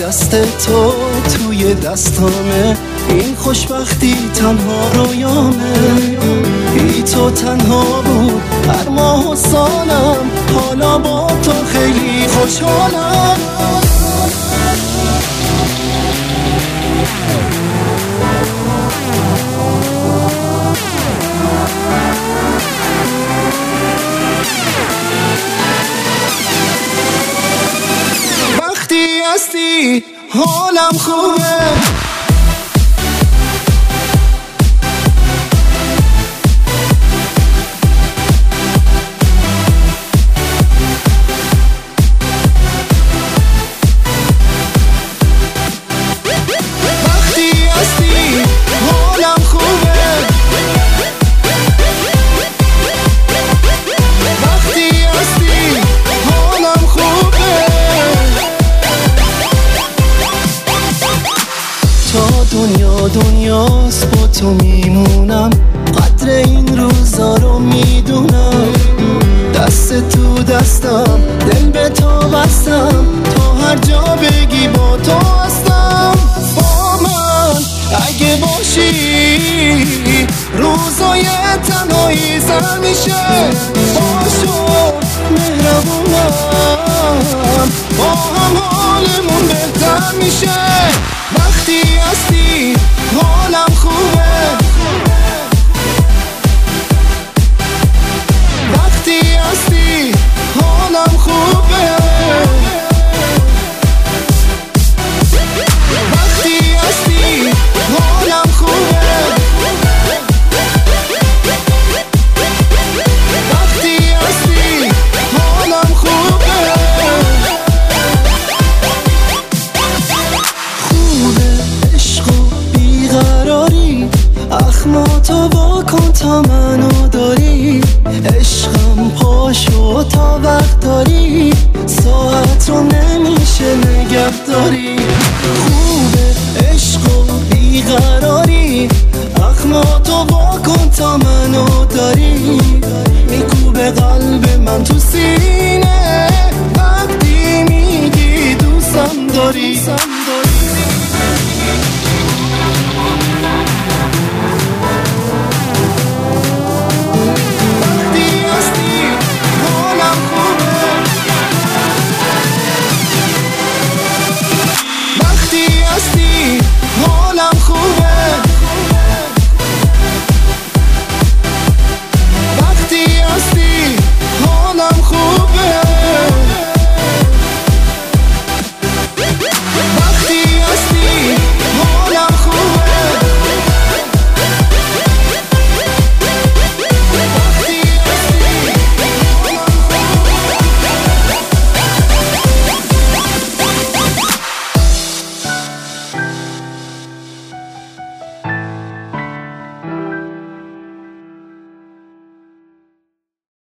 دست تو توی دستامه، این خوشبختی تنها رویامه. بی تو تنها بود هر ماه و سالم، حالا با تو خیلی خوشحالم. وقتی هستی حالم خوبه، دنیاست با تو میمونم، قدر این روزا رو میدونم. دست تو دستم، دل به تو بستم، تا هر جا بگی با تو هستم. با من اگه باشی روزای تنهایی سر میشه، باشو مهربونم، با هم حالمون بهتر میشه. وقتی هستی حالم خوبه، وقتی هستی حالم خوبه، وقتی هستی حالم خوبه، وقتی هستی حالم خوبه. اخماتو با کن تا منو داری، عشقم پاشو تا وقت داری، ساعت رو نمیشه نگه داری. خوبه عشق و بیقراری، اخماتو با کن تا منو داری، میکوبه قلب من تو سینه.